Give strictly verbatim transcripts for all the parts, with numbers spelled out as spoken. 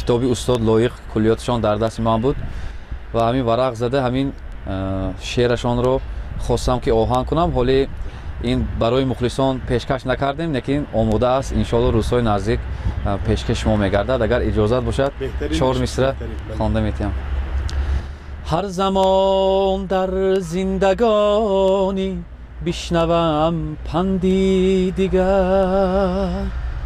کتابی استاد لایق کلیاتشان در دست من بود و همین ورق زده همین شعرشان رو خواستم که آهنگ کنم. حالی این برای مخلصان پیشکش نکردیم، لیکن آماده است. انشالله روزهای نزدیک پیشکش ما میگردد. اگر اجازت باشد چهار مصرع خوانده میتیم. هر زمان در زندگانی بشنوم پندی دیگر،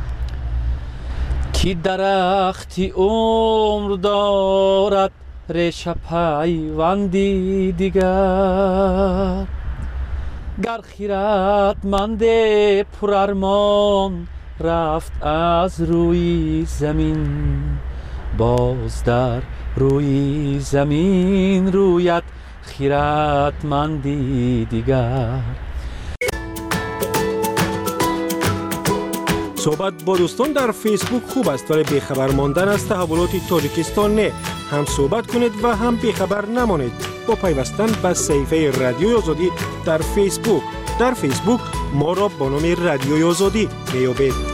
کی درختی عمر دارد ریشه پیوندی دیگر. گر خیرتمند پر ارمان رفت از روی زمین، باز در روی زمین رویت خیرتمندی دیگر. صحبت با دوستان در فیسبوک خوب است، ولی بیخبر ماندن از تحولات تاجیکستان نه. هم صحبت کنید و هم بیخبر نمانید با پیوستن به صفحه رادیوی آزادی در فیسبوک. در فیسبوک ما را با نام رادیوی آزادی میابید.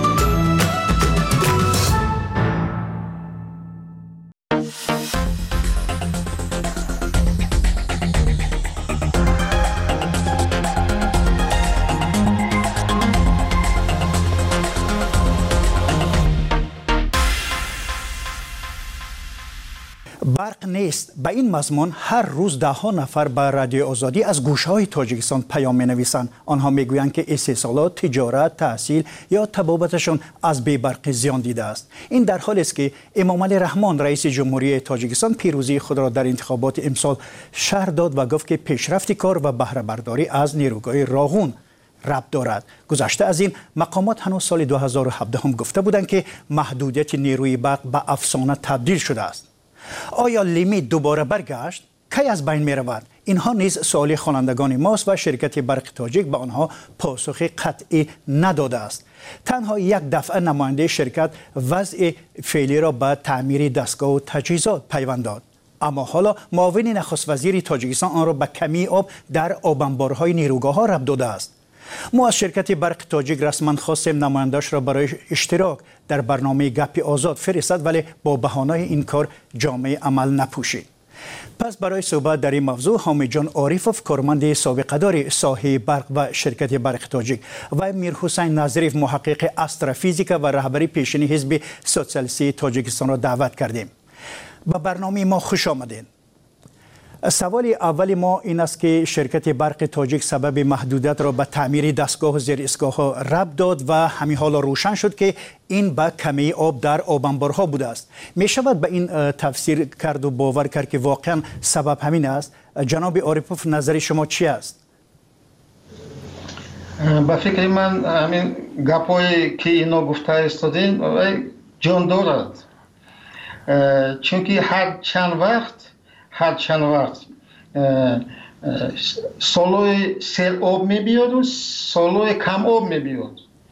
برق نیست. به این مضمون هر روز ده ها نفر به رادیو آزادی از گوشه‌های تاجیکستان پیام می‌نویسند. آنها میگویند که استحصالات، تجارت، تحصیل یا طبابتشان از بی‌برق زیان دیده است. این در حالی است که امام علی رحمان رئیس جمهوری تاجیکستان پیروزی خود را در انتخابات امسال شرح داد و گفت که پیشرفت کار و بهره برداری از نیروگاه راغون ربط دارد. گذشته از این مقامات هنوز سال دو هزار و هفده هم گفته بودند که محدودیت نیروی برق به افسانه تبدیل شده است. آیا لیمیت دوباره برگشت؟ کی از بین می رود؟ اینها نیز سوال خوانندگان ماست و شرکت برق تاجیک به آنها پاسخ قطعی نداده است. تنها یک دفعه نماینده شرکت وضع فعلی را به تعمیر دستگاه و تجهیزات پیوند داد، اما حالا معاون نخست وزیر تاجیکستان آن را به کمی آب در آب انبارهای نیروگاه ها ربط داده است. ما از شرکت برق تاجیک رسما خواستیم نماینده‌اش را برای اشتراک در برنامه گپ آزاد فرستاد، ولی با بهانه این کار جامعه عمل نپوشید. پس برای صحبت در این موضوع حامد جان عارفوف، کارمند سابقه دار ساحه برق و شرکت برق تاجیک، و میر حسین نظریف، محقق استرافیزیک و رهبری پیشین حزب سوسیالیستی تاجیکستان را دعوت کردیم. به برنامه ما خوش آمدین. سوال اول ما این است که شرکت برق تاجیک سبب محدودیت را به تعمیر دستگاه و زیر اسکاه ها ربط داد و همین حالا روشن شد که این به کمی آب در آب انبارها بوده است. می شود به این تفسیر کرد و باور کرد که واقعا سبب همین است؟ جناب عارفوف، نظر شما چی است؟ با فکر من همین گپایی که اینا گفته استادین جان دارد، چون که هر چند وقت هر چند وقت سالوی سیل آب می بیاد و سالوی کم آب می بیاد.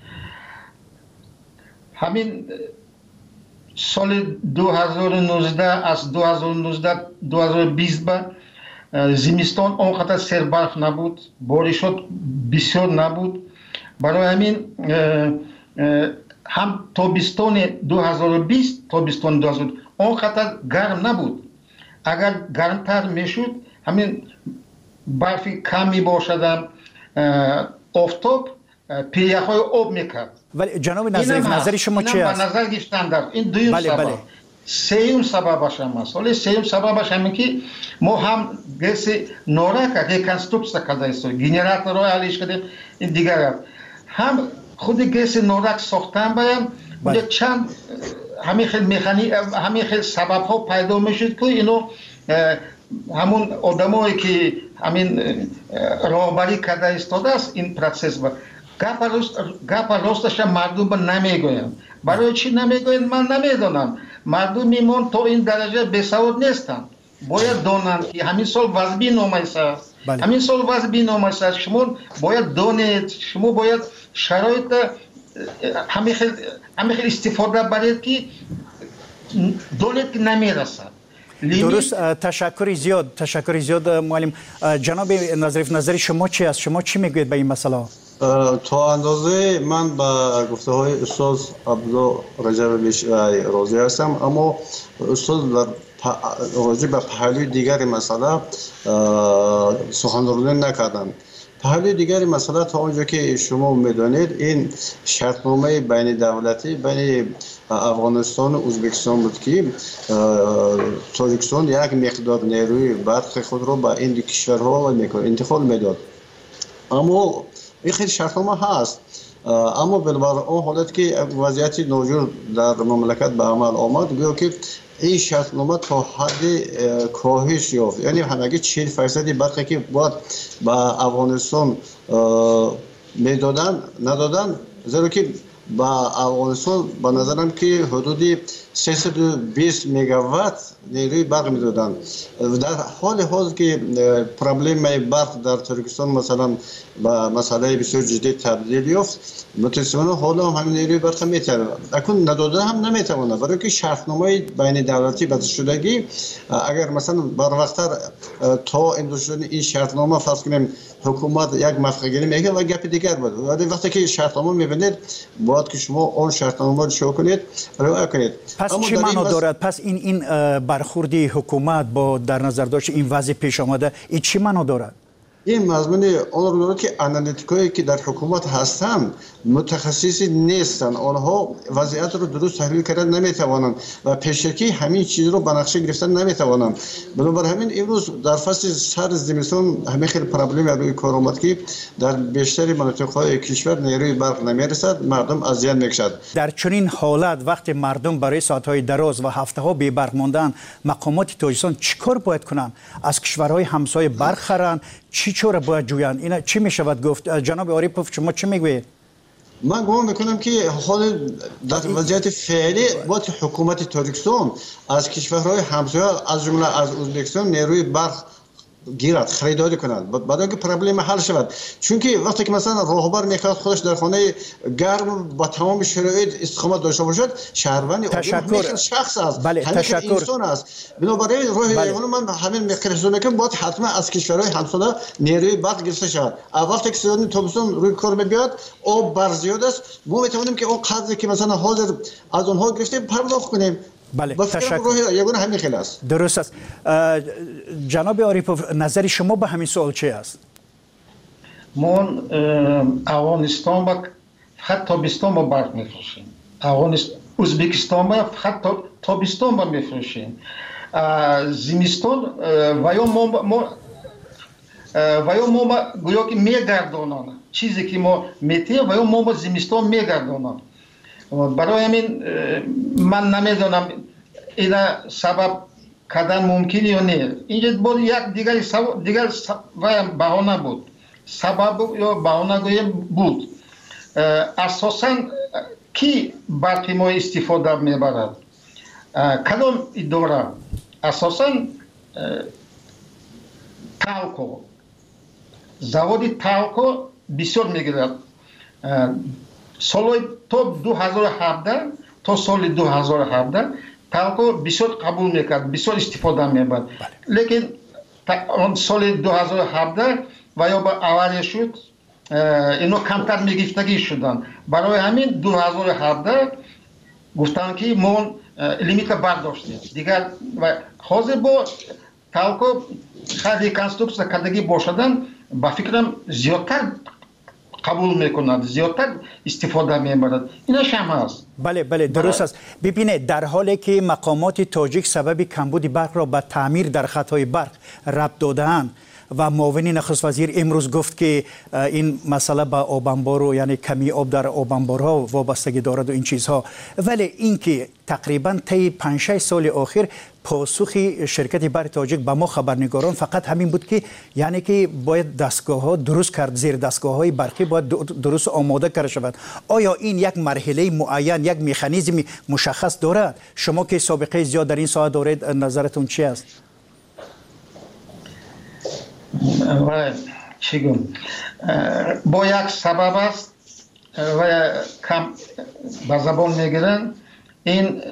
همین سال دو هزار و نوزده از دو هزار و نوزده دو هزار و بیست به زمستان آنقدر سیل برف نبود، بارشات بسیار نبود. برای همین هم تابستان دو هزار و بیست تابستان دو هزار و بیست آنقدر گرم نبود. اگر گرمتر میشد همین برفی کم می باشد، آفتاب پیه‌های آب میکرد. ولی جناب نظریف، نظر شما چی است؟ نظر گرفتن در این دویم بله سبب. بله. سوم سببش هم است. ولی سوم سببش همین که ما هم گس نورک ریکنستروکسیا کرده است، گنراتور رو علیش کرده. این دیگر هم خود گس نورک ساختن باید بله. چند همین خیلی مکانی همین خیلی سبب ها پیدا میشد که اینو همون آدمایی که همین راهبری کرده ایستاده است این پروسس با گپ راستش مردم به نمیگویند. برای چی نمیگویند من نمیدانم. مردم میمون تا این درجه بسواد نیستند. باید دانند که همین سال وضعی نامه است. بله. همین سال وضعی نامه است. شما باید دانید، شما باید شرایط همین خیلی همین خیلی استفاده برید که دولت نمیرسد. درست. تشکر زیاد تشکر زیاد معلم. جناب نظریف، نظر شما چی است؟ شما چی میگوید به این مسئله؟ تا اندازه من با گفته های استاد عبدالله رجبی راضی هستم، اما استاد در راجع به پهلوی دیگر مسئله سخنرانی نکردند. پهلوی دیگر مسئله تا اونجا که شما میدانید این شرطنامه بین دولتی بین افغانستان و ازبکستان بود که تاجیکستان یک مقدار نیروی برق خود را به این دو کشورها انتقال میداد. اما این خیلی شرطنامه هست، اما بالبر اون حالت که وضعیت ناجور در مملکت به عمل آمد گویا که این شرطنامه تا حد کاهش یافت، یعنی همگی چهل درصد برقی که باید به افغانستان میدادن ندادن، زیرا که با افغانستان به نظرم که حدود سیصد و بیست مگاوات نیروی برق میدادن. در حال حال که پرابلم برق در ترکستان مثلا با مسئله بسیار جدی تبدیل یافت، متاسفانه حالا هم همین نیروی برق میتونه اکنون نداده هم نمیتونه، برای که شرطنامه بین دولتی بسته شدگی اگر مثلا بر وقتتر تا اندوشدن این شرطنامه فرض کنیم حکومت یک موافقه گیری میگه و گپ دیگر بود، ولی وقتی که شرطنامه میبینید باید که شما اون شرطنامه رو شو کنید رعایت کنید. پس چی معنا دارد؟ پس این این برخوردی حکومت با در نظر داشت این وضع پیش آمده این چی معنا دارد؟ این مضمون آن رو دارد که آنالیتیکایی که در حکومت هستند متخصصی نیستند، آنها وضعیت رو درست تحلیل کردن نمیتوانند و پیشکی همین چیز رو به نقشه گرفتن نمیتوانند. بنابراین همین امروز در فصل سر زمستان همین خیلی پرابلم روی کار آمد که در بیشتر مناطق‌های کشور نیروی برق نمیرسد، مردم اذیت میکشند. در چنین حالت وقتی مردم برای ساعت‌های دراز و هفته‌ها بی برق ماندن، مقامات تاجیکستان چیکار باید کنند؟ از کشورهای همسایه برق خرند؟ چی چور باید جویند؟ اینا چی میشود گفت؟ جناب عاریپوف شما چی میگویید؟ من گمان میکنم که حال در وضعیت فعلی باید حکومت تاجیکستان از کشورهای همسایه از جمله از ازبکستان نیروی برق گیرد خریداری کنند بعد اینکه پرابلم حل شود، چون که وقتی که مثلا راهبر میخواد خودش در خانه گرم با تمام شرایط استقامت داشته باشد، شهروندی تشکر شخص است، بله تشکر انسان است. بنابراین راه بله. من همین مقدار میکنم باید حتما از کشورهای همسایه نیروی برق گرفته شود. وقتی که سیزن تابستان روی کار میاد آب بر زیاد است، ما میتونیم که اون قدری که مثلا حاضر از اونها گرفتیم پرداخت کنیم. بله تشکر. یگانه همین خیلی است. درست است. جناب عاریپوف نظر شما به همین سوال چی است؟ ما افغانستان با فقط تابستان با برق میفروشیم، افغانستان ازبکستان با فقط تابستان با میفروشیم، زمستان و یا ما ما و یا ما گویا که میگردونن چیزی که ما میتیم و یا ما با زمستان میگردونن. برای همین من نمیدونم اینا سبب کردن ممکنه یا نه. اینجا بود یک دیگر سبب دیگر بهانه بود، سبب یا بهانه گویم بود. اساساً کی برق ما استفاده میبرد؟ کدام اداره؟ اساساً تالکو، заводи تالکو بسیار میگیرد. سال تا دو هزار و هفده تا سال دو هزار و هفده تالکو بسیار قبول میکرد، بسیار استفاده میبرد، لیکن سال دو هزار و هفده و یا با اولیه شد اینو کمتر میگفتگی شدن. برای همین دو هزار و هفده گفتن که ما لیمیت برداشتیم دیگر و حاضر با تالکو خیلی کنسترکسیون کردگی باشدن با فکرم زیادتر قبول میکنند، زیادتر استفاده میبرند. اینش هم هست. بله بله درست است. ببینید در حالی که مقامات تاجیک سبب کمبود برق را به تعمیر در خطهای برق ربط داده‌اند و معاون نخست وزیر امروز گفت که این مسئله با آب انبار یعنی کمی آب در آب انبارها وابستگی دارد و این چیزها، ولی اینکه تقریبا طی پنج شش سال اخیر پاسخ شرکت برق تاجیک به ما خبرنگاران فقط همین بود که یعنی که باید دستگاه ها درست کرد، زیر دستگاه های برقی باید درست آماده کرده شود. آیا این یک مرحله معین، یک مکانیزم مشخص دارد؟ شما که سابقه زیاد در این ساحه دارید نظرتون چی است؟ و چیگم با یک سبب است و کم به زبان میگیرن این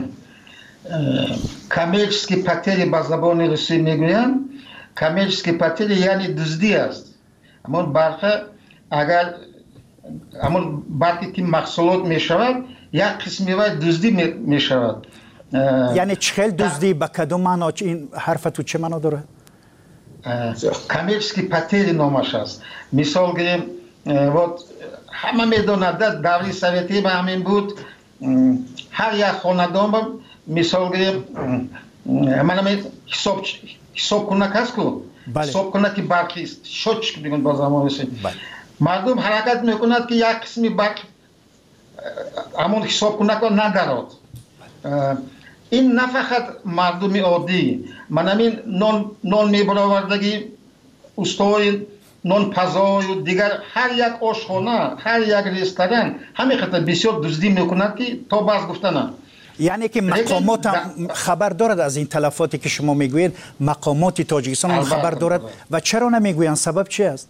کامرچسکی پاتری به زبان روسی میگویند. کامرچسکی پاتری یعنی دزدی است. اما برق اگر همون برقی که محصولات می شود یک قسمی و دزدی می شود. یعنی چخیل دزدی به کدوم معنا؟ این حرف تو چه معنا داره؟ کامرسکی پتری نامش است. مثال گیریم همه میداند دوری سویتی به همین بود. هر یک خاندان با مثال گیریم من همین حساب حساب کنک هست که حساب کنک برقی است شد چک بگن با زمان رسید مردم حرکت میکند که یک قسمی برق همون حساب کنک رو ندارد. این نه فقط مردم عادی من همین نان نان میبراوردگی استای نان پزای و دیگر هر یک آشخانه هر یک رستوران همین خاطر بسیار دزدی میکند که تا باز گفتن. یعنی که مقامات هم خبر دارد از این تلفاتی که شما میگویید؟ مقامات تاجیکستان هم خبر دارد و چرا نمیگویند؟ سبب چی است؟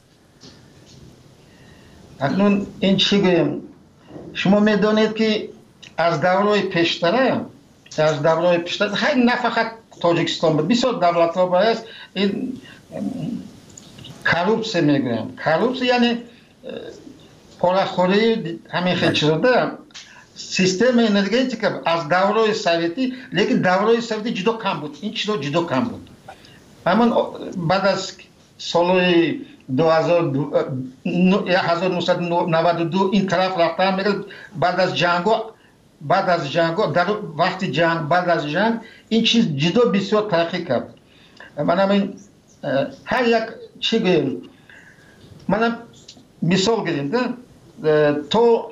اکنون این چی گویم؟ شما میدانید که از دورهای پیشتره از دورهای پیشتره های نه فقط تاجیکستان بود بسیار دولت ها باید این کروپسی میگویم. کروپسی یعنی پولخوری همین خیلی چیز دارم. سیستم انرژتیک از دورهای سویتی لیکن دورهای سویتی جدا کم بود. این چیزا جدا کم بود. همون بعد از سال دو هزار و نهصد و نود و دو این طرف رفتن میگه بعد از جنگ بعد از جنگ در وقت جنگ بعد از جنگ این چیز جدا بسیار ترقی کرد. من همین هر یک چی گویم من مثال گیریم تو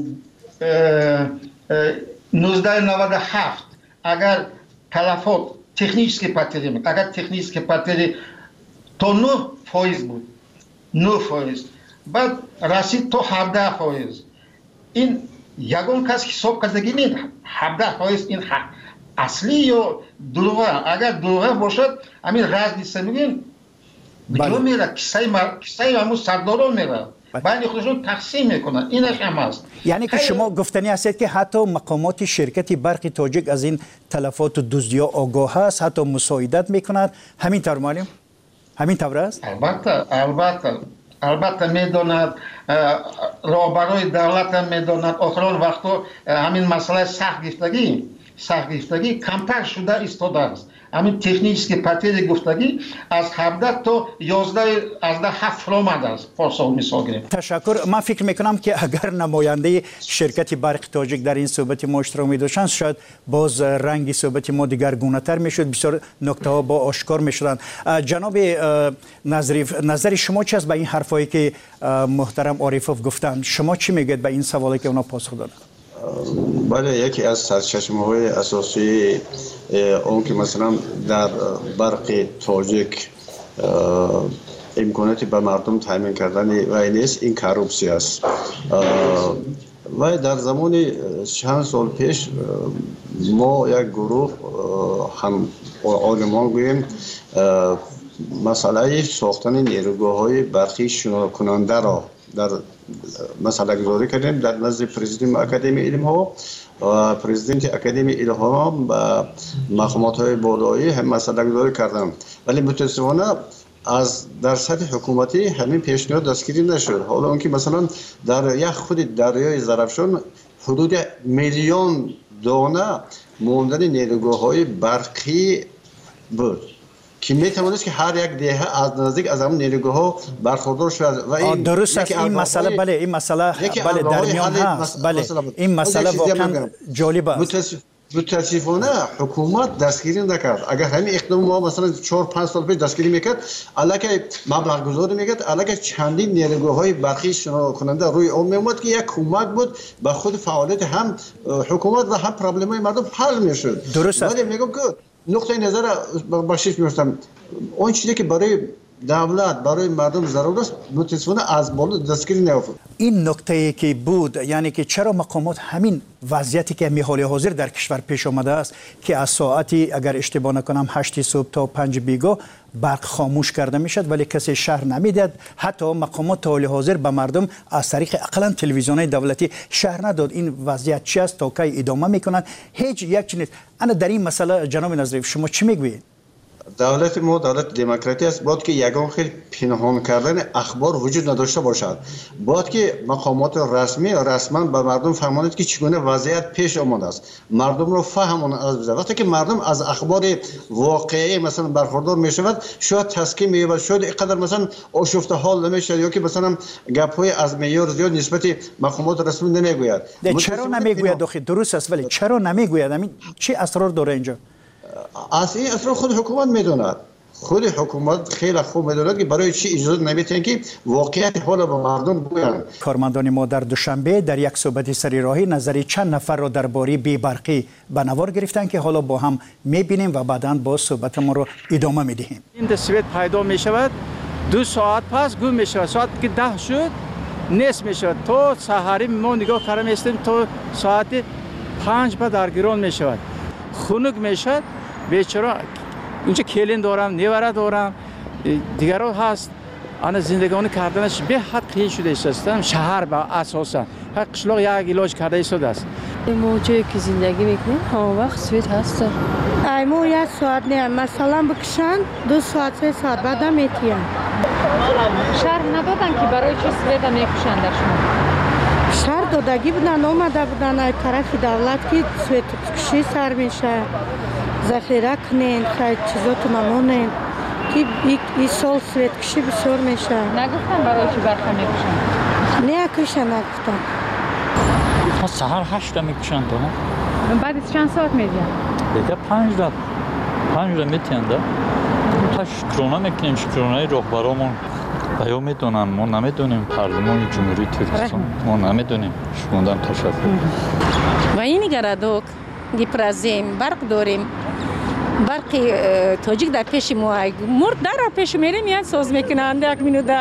نوزده نود و هفت اگر تلفات تکنیکی پاتری می اگر تکنیکی پاتری تو نه فایز بود نه فایز بعد رسید تو هفده فایز این یگان کس حساب کردگی نیست هفده فایز این اصلی یا دروغه اگر دروغه باشد همین راز نیست میگیم بجا میره کسای مر... کسای همون سرداران میره بین خودشون تقسیم میکنن اینش هم هست. یعنی که شما گفتنی هستید که حتی مقامات شرکت برق تاجیک از این تلفات و دزدی آگاه هست حتی مساعدت میکنند همین طور معلم همین طور است؟ البته البته البته میداند راهبرای دولت هم میداند آخران وقتا همین مسئله سخت گفتگی سخت گفتگی کمتر شده ایستاده است. همین تکنیکی که پتری گفتگی از هفده تا یازده از ده هفت آمده است پارسال مثال گیریم. تشکر. من فکر میکنم که اگر نماینده شرکت برق تاجیک در این صحبت ما اشتراک می‌داشتند شاید باز رنگی صحبت ما دیگرگونه تر میشد بسیار نکته ها با آشکار میشدند. جناب نظریف نظر شما چی است به این حرفایی که محترم عارفوف گفتند؟ شما چی میگید به این سوالی که اونا پاسخ دادند؟ بله یکی از سرچشمه های اساسی اون که مثلا در برق تاجیک امکاناتی به مردم تامین کردن و نیست این کروپسی است و در زمان چند سال پیش ما یک گروه هم عالمان گوییم مسئله ساختن نیروگاه های برقی شنا کننده را در مسئله گذاری کردیم در نزد پرزیدنت اکادمی علم ها و پرزیدنت اکادمی علم ها و مقامات های بالایی هم مسئله گذاری کردم ولی متاسفانه از در سطح حکومتی همین پیشنهاد دستگیری نشد. حالا اون که مثلا در یک خود دریای ظرفشان حدود میلیون دانه ماندن نیروگاه های برقی بود که میتوانست که هر یک دهه از نزدیک از همون نیروگاه ها برخوردار شود و این درست است. این مسئله بله این مسئله بله در میان هست بله این مسئله واقعا جالبه است. متاسفانه حکومت دستگیری نکرد. اگر همین اقدام ما مثلا چهار پنج سال پیش دستگیری میکرد الکی مبلغ گذاری میکرد الکی چندین نیروگاه های برقی شنا کننده روی اون میومد که یک کمک بود به خود فعالیت هم حکومت و هم پرابلم های مردم حل میشد. درست است. ولی میگم که نقطه نظر بخشش می‌رسم اون چیزی که برای دولت برای مردم ضرورت است متاسفانه از بالا دستگیری نیافت. این نکته که بود یعنی که چرا مقامات همین وضعیتی که می حال حاضر در کشور پیش آمده است که از ساعتی اگر اشتباه نکنم هشت صبح تا پنج بیگاه برق خاموش کرده میشد ولی کسی شهر نمیداد حتی مقامات تا حال حاضر به مردم از طریق اقلا تلویزیون دولتی شهر نداد. این وضعیت چی است تا کی ادامه میکنند؟ هیچ یک چیز نیست. انا در این مسئله جناب نظریف شما چی میگویید؟ دولت ما دولت دموکراتی است، باید که یگان خیلی پنهان کردن اخبار وجود نداشته باشد. باید که مقامات رسمی رسما به مردم فهماند که چگونه وضعیت پیش آمده است، مردم رو فهمون از بزرگ. وقتی که مردم از اخبار واقعی مثلا برخوردار میشود، شاید تسکین می‌یابد، شاید اینقدر مثلا آشفته حال نمیشد، یا که مثلا گپ‌های از معیار زیاد نسبت مقامات رسمی نمیگوید. چرا نمیگوید؟ داخل درست است، ولی چرا نمیگوید؟ همین چی اسرار داره اینجا؟ از این اسرار خود حکومت میدوند. خود حکومت خیلی خوب میدوند که برای چی اجازه نمیتن که واقعیت حال به مردم بگویند. کارمندان ما در دوشنبه در یک صحبت سریراهی نظری چند نفر را درباره بی‌برقی به نوار گرفتند که حالا با هم میبینیم و بعداً با صحبت ما رو ادامه میدهیم. این سویت پیدا میشود، دو ساعت پس گم میشود، ساعت که ده شد نیست میشود، تو سحری ما نگاه کردیم استیم تو ساعت پنج بعد درگیران میشود، خنک میشود. بیچاره اونجا کلین دارم، نیوره دارم، دیگران هست. آن زندگانی کردنش به حد قیل شده است. شهر با اساسا هر قشلاق یک علاج کرده شده است. ما جایی که زندگی میکنیم همه وقت سویت هست. ایمو یک ساعت نه، مثلا بکشن دو ساعت سه ساعت بعد هم میتیم. شهر ندادن که برای چی سویت هم میکشن در شما؟ شهر دادگی بودن، آمده بودن از طرف دولت که سویت کشی سر میشه، ذخیره کنین، خیلی چیزاتو نمونین که این سال سویت کشی بسیار میشه. نگفتن برای چی برخه میکشن؟ نه کشن نگفتن. تا سهر هشت میکشن تو نه؟ بعد از چند ساعت میدین؟ دیگه پنج داد پنج داد میتین ده تا شکرانه میکنیم، شکرانه رهبرامون بیان میدونن، ما نمیدونیم. پارلمان جمهوری ترکستان ما نمیدونیم. شکوندن تشکر. و این گردوک دیپرازیم برق داریم، برق تاجیک در پیش ما مرد در پیش میریم یاد ساز میکنند یک مینوده.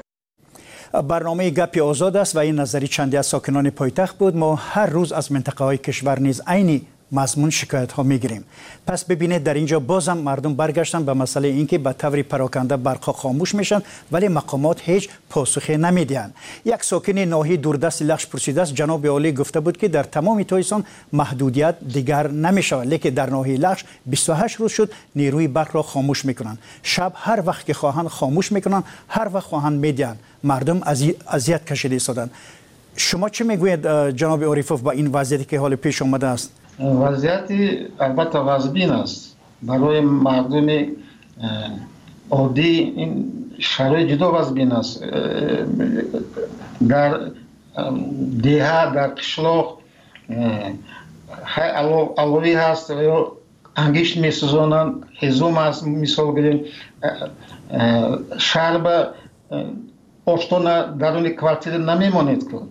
برنامه گپی آزاد است و این نظری چندی از ساکنان پایتخت بود. ما هر روز از منطقه های کشور نیز عینی مضمون شکایت ها میگیریم. پس ببینید در اینجا بازم مردم برگشتن به مسئله اینکه به طور پراکنده برق خاموش میشن ولی مقامات هیچ پاسخی نمیدهند. یک ساکن ناحیه دوردست لخش پرسیده است، جناب عالی گفته بود که در تمام تایستان محدودیت دیگر نمیشود، لیکن در ناحیه لخش بیست و هشت روز شد نیروی برق را خاموش میکنن. شب هر وقت که خواهند خاموش میکنن، هر وقت خواهند میدهند. مردم اذیت کشیده ایستادند. شما چه میگویید جناب عارفوف با این وضعیتی که حال پیش آمده است؟ وضعیتی البته وضبین است برای مردم عادی. این شرایط جدا وضبین است. در دیها، در قشلاق علوی هست یا انگشت می سوزانند، هزوم است. مثال بریم شهر به آشتانه درون کوارتیر نمیمانید که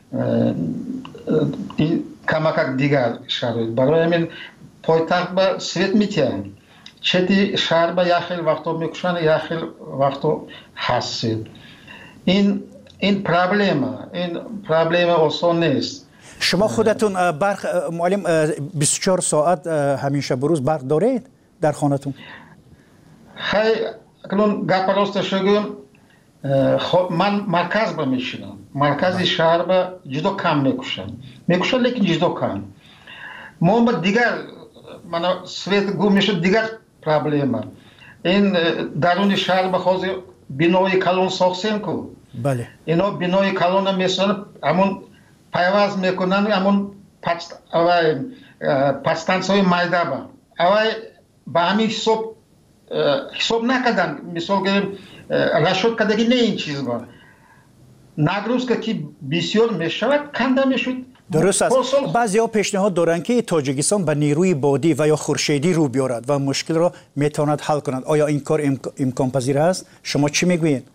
این کمک دیگر شرایط برای همین پایتخت به سویت میتین چتی شهر به یخیل وقتا میکشن، یخیل وقتا هستید. این این پرابلم این پرابلم آسان نیست. شما خودتون برق معلم بیست و چهار ساعت همیشه بروز برق دارید در خانتون؟ خیلی اکنون گپ راستش بگم، خب من مرکز با میشینم، مرکز شهر با جدا کم میکشم میکشم لیکن جدا کم. ما با دیگر من سویت گم میشه دیگر پرابلم. این درون شهر با خواهد بینای کلون ساختن کو. بله. اینا بینای کلون میسنن همون پیواز میکنن، همون پست اوای پستانسوی مایده با اوای با همین حساب حساب نکردن. مثال گریم رشد کردگی نه این چیز با نگروز که بسیار میشود کنده میشود. درست است. بعضی ها پیشنهاد دارند که تاجیکستان به نیروی بادی و یا خورشیدی رو بیارد و مشکل را میتواند حل کند. آیا این کار امکان پذیر است؟ شما چی میگویید؟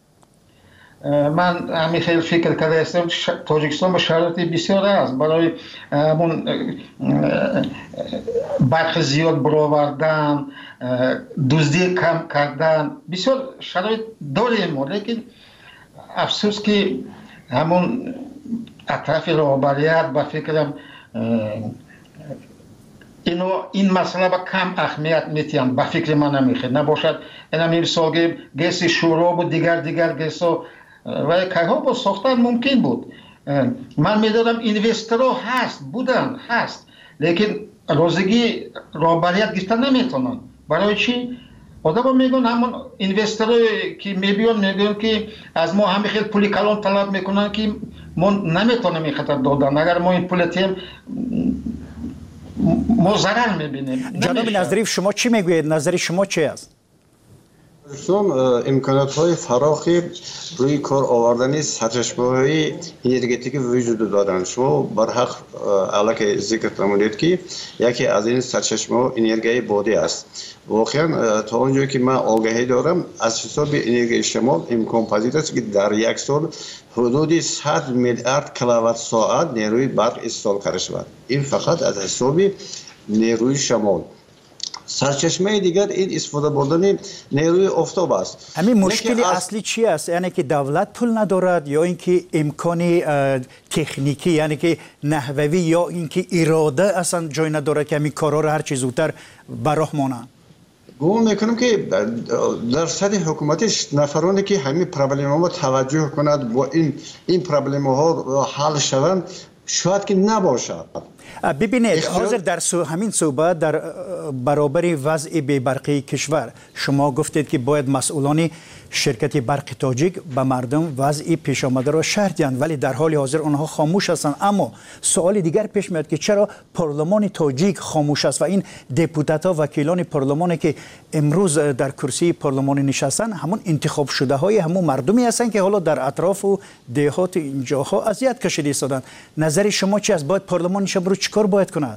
من همین خیلی فکر کرده هستم. تاجیکستان با شرایط بسیار است برای همون برق زیاد برآوردن، دزدی کم کردن، بسیار شرایط داریم، لیکن افسوس که همون اطراف رهبریت با فکرم اینو این مسئله با کم اهمیت میتیم با فکر من نمیخواد نباشد. این همین مثال گیس شوراب و دیگر دیگر گیس و کارها با ساختن ممکن بود. من میدارم اینوسترها هست بودن هست لیکن روزگی رهبریت گرفتن نمیتونن. برای چی؟ آدم میگن همون اینوسترایی که میبیان میگن که از ما همه خیلی پولی کلان طلب میکنن که ما نمیتونیم این خطر دادن. اگر ما این پول تیم ما ضرر میبینیم. جناب نظریف شما چی میگوید؟ نظر شما چی است؟ امکانات های فراخی روی کار آوردن سرچشمه های انرژتیکی وجود دارند. شما برحق علاقه ذکر فرمودید که یکی از این سرچشمه ها انرژی بادی است. واقعا تا اونجایی که من آگاهی دارم از حساب انرژی شمال امکان پذیر است که در یک سال حدود صد میلیارد کیلووات ساعت نیروی برق استفاده کرده شود. این فقط از حساب نیروی شمال. سرچشمه دیگر این استفاده بردن نیروی آفتاب است. همین مشکلی اصلی چی است؟ یعنی که دولت پول ندارد یا اینکه امکانی تکنیکی یعنی که نحوی یا اینکه اراده اصلا جای نداره که همین کارا رو هر چیز زودتر به راه مانند؟ گمان میکنم که در سطح حکومتش نفرانی که همین پرابلم ها توجه کند با این این پرابلم ها حل شوند شاید که نباشد. ببینید حاضر در سو همین صحبت در برابر وضع بی‌برقی کشور شما گفتید که باید مسئولان شرکت برق تاجیک به مردم وضع پیش آمده را شرح دهند، ولی در حال حاضر آنها خاموش هستند. اما سوال دیگر پیش میاد که چرا پارلمان تاجیک خاموش است و این دپوتات ها وکیلان پارلمانی که امروز در کرسی پارلمان نشستن همون انتخاب شده های همون مردمی هستند که حالا در اطراف و دهات اینجاها اذیت کشیده ایستادند. نظر شما چی است؟ باید پارلمان امروز چیکار باید کند؟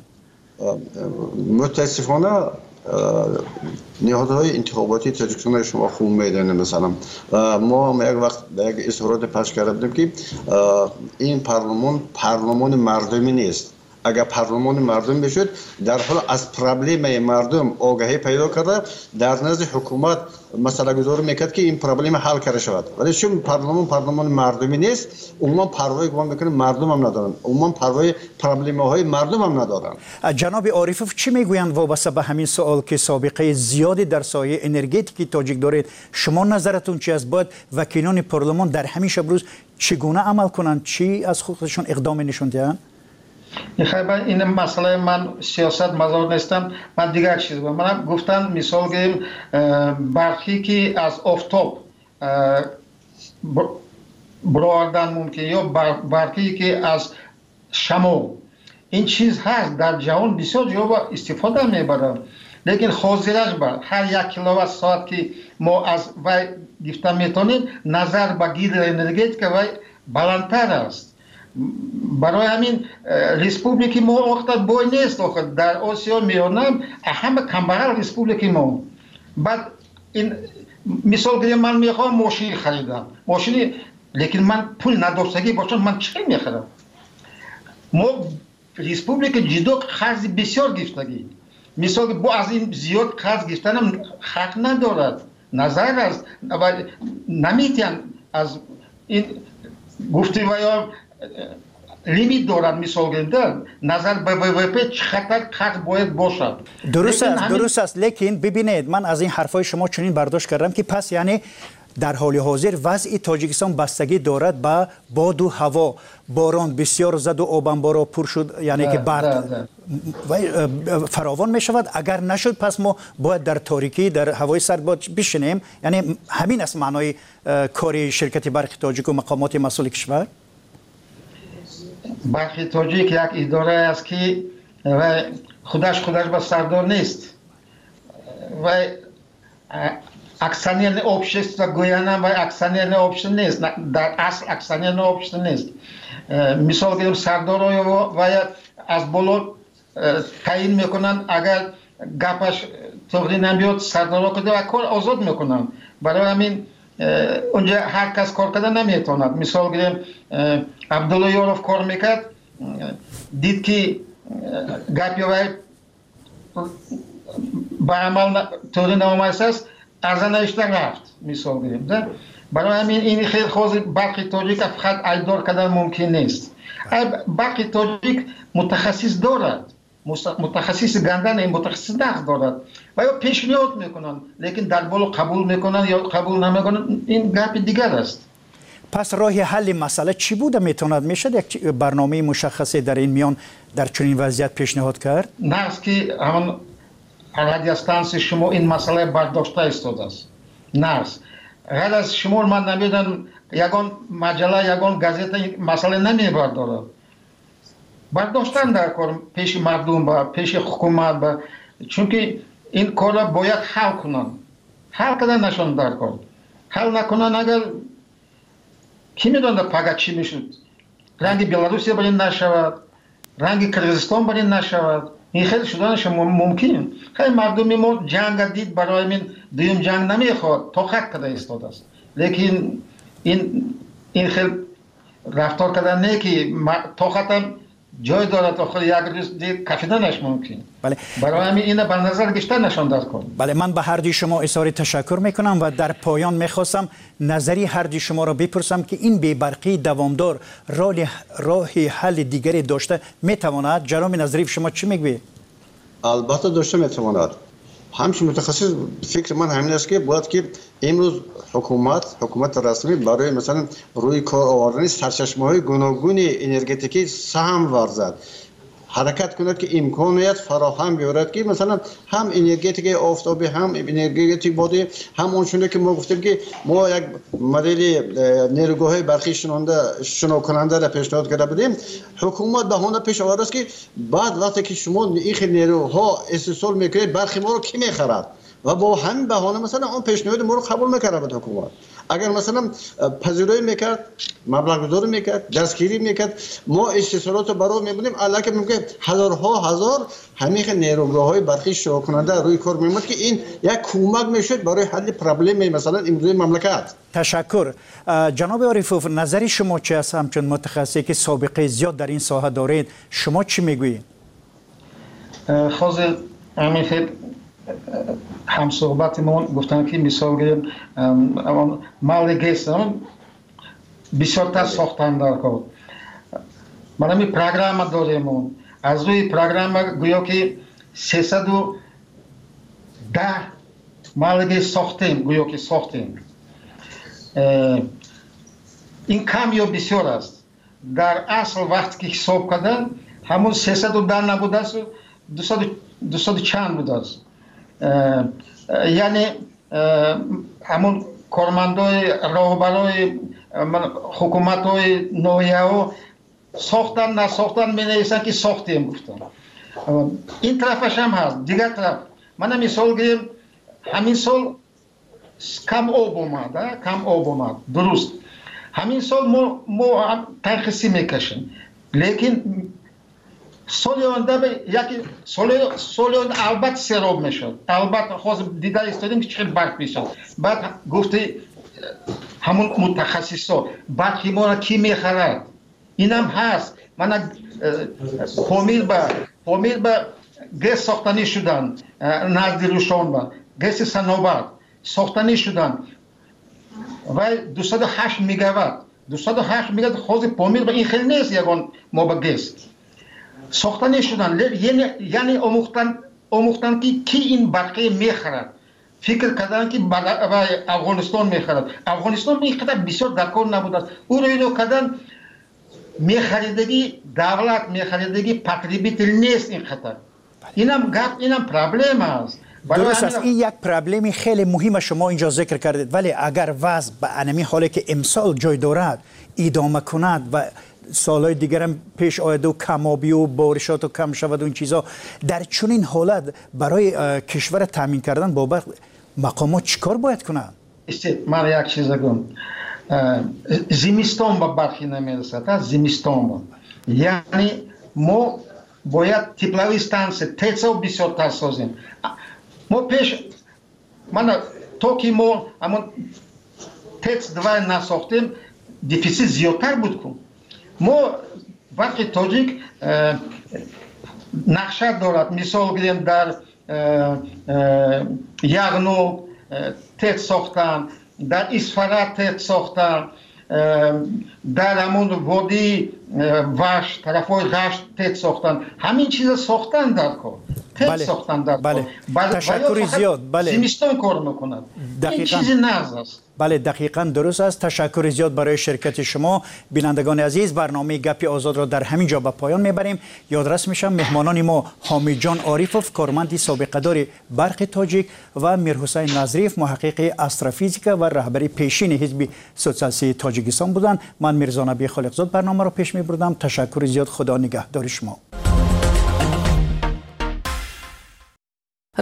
متاسفانه نهادهای انتخاباتی تاجیکستان شما خوب میدانید. مثلا ما یک وقت یک اظهارات پخش کرده بودیم که این پارلمان پارلمان مردمی نیست. اگر پارلمان مردم بشد در حال از پرابلم مردم آگاهی پیدا کرده در نزد حکومت مسئله گذاری میکرد که این پرابلم حل کرده شود، ولی چون پارلمان پارلمان مردمی نیست عموما پروای گمان میکنه مردم هم ندارن، عموما پروای پرابلم های مردم هم ندارن. جناب عارفوف چی میگویند وابسته به همین سوال که سابقه زیادی در سایه انرژتیکی تاجیک دارید؟ شما نظرتون چی است؟ باید وکیلان پارلمان در همین روز چگونه عمل کنند؟ چی از خودشون اقدام نشون دهند؟ خیلی این مسئله من سیاست مزار نیستم. من دیگر چیز بگم. من گفتن مثال گیم برقی که از آفتاب برآوردن ممکن یا برقی که از شمال این چیز هست در جهان بسیار جا استفاده میبرن، لیکن حاضرش بر هر یک کیلووات ساعت که ما از وی گرفته میتونیم نظر به گیر انرژی که وی بلندتر است. برای همین ریسپوبلیکی ما وقت بای نیست در آسیا میانم همه کمبغل ریسپوبلیکی ما. بعد این مثال گریم من میخوام ماشین خریدم ماشینی، لیکن من پول نداشتگی باشم من چی میخرم؟ ما ریسپوبلیک جدو قرض بسیار گرفتگی مثال با از این زیاد قرض گرفتنم حق ندارد. نظر است نمیتین از این گفتی و یا لیمیت دارد. مثال گرفتن نظر به وی وی پی چقدر قرض باید باشد. درست است درست است، لیکن ببینید من از این حرفای شما چنین برداشت کردم که پس یعنی در حال حاضر وضع تاجیکستان بستگی دارد به باد و هوا. باران بسیار زد و آب انبارها پر شد، یعنی که برق فراوان می شود. اگر نشد پس ما باید در تاریکی در هوای سرد بشینیم. یعنی همین است معنای کار شرکت برق تاجیک و مقامات مسئول کشور. برق تاجیک یک اداره است که خودش خودش با سردار نیست و اکثریت общества گویانم و اکثریت общества نیست. در اصل اکثریت общества نیست. مثال گیرم سردار و از بالا تعیین میکنن، اگر گپش توقی نمیاد سردار کده و کار آزاد میکنن. برای همین اونجا هر کس کار کرده نمیتواند. مثال گیرم عبدالله یاروف کار میکرد، دید که گپی وای به عمل توقی نمایست است ارزن اشتر رفت. مثال گیریم برای همین این خیلی خوزی برق تاجیک فقط ایدار کردن ممکن نیست. برق تاجیک متخصص دارد، متخصص گندن این متخصص نقد دارد و یا پیشنهاد میکنن، لیکن در بالا قبول میکنن یا قبول نمیکنن این گپ دیگر است. پس راه حل مسئله چی بوده میتوند؟ میشد یک برنامه مشخصی در این میان در چنین وضعیت پیشنهاد کرد؟ نه است که همون радиостанции шумо ин масъала бардошта истодааст. Нас ғайр аз шумо ман намедонам ягон маҷалла ягон газета ин масъала намебардорад. Бардоштан дар кор пеши мардум ба пеши ҳукумат ба чунки ин корро бояд ҳал кунанд. ҳал карданашон дар кор. ҳал накунанд агар ки медонад пага чӣ мешуд? ранги Беларусия барин нашавад, ранги Киргизистон барин нашавад. ин хеле шуданаш мумкин. хай мардуми мо ҷанга дид барои мин дуюм ҷанг намехоҳад, тоқат карда истодааст. лекин ин ин хел рафтор кардан не ки тоқатам ҷой дорад охир як рӯз дид кафиданаш мумкин. бале барои ҳамин ина ба назар гишта нашонда кун. бале ман ба ҳарди шумо изҳори ташаккур мекунам ва дар поён мехостам назари ҳарди шуморо бипурсам ки ин бебарқии давомдор роли роҳи ҳалли дигаре дошта метавонад. ҷаноби назариф шумо чӣ мегӯед? албатта дошта метавонад. ҳамчун мутахассис фикр ман ҳамин аст ки бояд ки имрӯз ҳукумат ҳукумати расмӣ барои масалан рӯи кор овардани сарчашмаҳои гуногуни энергетикӣ саҳм варзад, ҳаракат кунад ки имконият фароҳам биёрад ки масалан ҳам энергетикаи офтобӣ ҳам энергетикаи бодӣ ҳам он чуне ки мо гуфтем ки мо як модели нерӯгоҳҳои барқии шинокунандаро пешниҳод карда будем. ҳукумат баҳона пеш овардааст ки баъд вақте ки шумо ин хел нерӯҳо истеҳсол мекунед барқи моро ки мехарад ва бо ҳамин баҳона масалан он пешниҳоди моро қабул мекард ҳукумат. агар масалан пазироӣ мекард, маблағгузорӣ мекард, дастгирӣ мекард, мо истеҳсолотро баро мебудем, аллакай мумкин ҳазорҳо ҳазор ҳамин хел нерӯгоҳҳои барқии шинокунанда рӯи кор меомад ки ин як кӯмак мешуд барои ҳалли проблемаи масалан имрӯзаи мамлакат. ташаккур. ҷаноби Орифов, назари шумо чӣ аст? ҳамчун мутахассисе ки собиқаи зиёд дар ин соҳа доред, шумо чӣ мегӯед? ҳозир ҳамин хел ҳамсӯҳбатимон гуфтанд ки мисол гирем малли гес бисёртар сохтан дар кор. ман ҳамин программа дорем. аз рӯи программа гӯё ки сесаду даҳ малли гес сохтем, гӯё ки сохтем. ин кам ё бисёр аст. дар асл вақте ки ҳисоб кардан ҳамон сесаду даҳ набудааст, дусаду чанд будааст. яъне ҳамон кормандои роҳбарои ҳукуматҳои ноҳияҳо сохтан насохтан менависанд ки сохтем гуфтанд. ин тарафаш ҳам ҳаст. дигар тараф мана мисол гирем ҳамин сол кам об омад, кам об омад, дуруст. ҳамин сол мо танқисӣ мекашем, лекин соли оянда яки соли оянда албатта сероб мешавад. албатта ҳозир дида истодем ки чӣ хел барқ мешавад. баъд гуфти ҳамон мутахассисо барқи моро ки мехарад? инам ҳаст. мана помир ба помир ба гес сохтанӣ шуданд назди рӯшонба, геси санобат сохтанӣ шуданд. вай дусаду ҳашт мегаватт дусаду ҳашт мегаватт ҳозир помир ба ин хел нест ягон моба гес сохтанӣ шуданд. яъне омӯхтанд ки ки ин барқи мехарад. фикр карданд ки афғонистон мехарад. афғонистон ин қадар бисёр дар кор набудааст. ӯро ино кардан мехаридагӣ давлат, мехаридагӣ потребитель нест ин қадар. инам гап, инам проблема аст. дуруст аст. ин як проблеми хеле муҳима шумо инҷо зикр кардед. вале агар вазъ ба анами ҳоле ки имсол ҷой дорад идома кунад ва солҳои дигарам пеш ояду камобию боришоту кам шаваду ин чизо, дар чунин ҳолат барои кишвара таъмин кардан бобат мақомот чӣ кор бояд кунанд? ман як чиза гӯям. зимистон ба барқи намерасад. зимистон ба яъне мо бояд тепловые станция тецо бисёртар созем. мо пеш мана то ки мо ҳамон тец два насохтем, дефицит зиёдтар буд кун. мо барқи тоҷик нақша дорад. мисол гирем дар ягнӯ тец сохтан, дар исфара тец сохтан, дар ҳамон водии واش طرفای غشت تک ساختن همین چیزا ساختن در کار تک بله. ساختن در بله. کار تشکر زیاد. بله. زمستان کار میکنند این چیزی نقض است. بله دقیقاً درست است. تشکر زیاد برای شرکت شما. بینندگان عزیز برنامه گپ آزاد را در همین جا به پایان میبریم. یادرس میشم مهمانان ما حامد جان عارفوف کارمند سابقه دار برق تاجیک و میرحسین نظریف محقق استروفیزیک و رهبر پیشین حزب سوسیالیستی تاجیکستان بودند. من میرزا نبی خالقزاد برنامه را پیش میبردم. تشکر زیاد. خدا نگهدار شما.